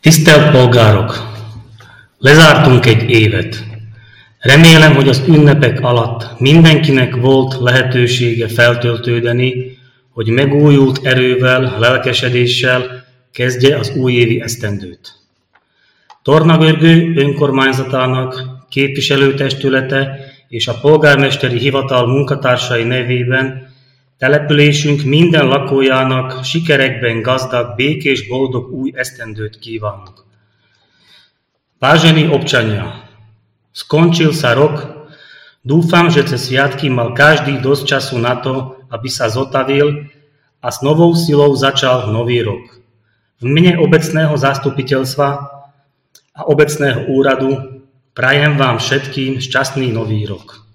Tisztelt polgárok! Lezártunk egy évet. Remélem, hogy az ünnepek alatt mindenkinek volt lehetősége feltöltődni, hogy megújult erővel, lelkesedéssel kezdje az újévi esztendőt. Tornagörgő önkormányzatának képviselőtestülete és a polgármesteri hivatal munkatársai nevében településünk minden lakójának sikerekben gazdag, békés, boldog új esztendőt kívánok. Vážení občania, skončil sa rok. Dúfam, že cez sviatky mal každý dosť času na to, aby sa zotavil a s novou silou začal nový rok. V mene obecného zastupiteľstva a obecného úradu prajem vám všetkým šťastný nový rok.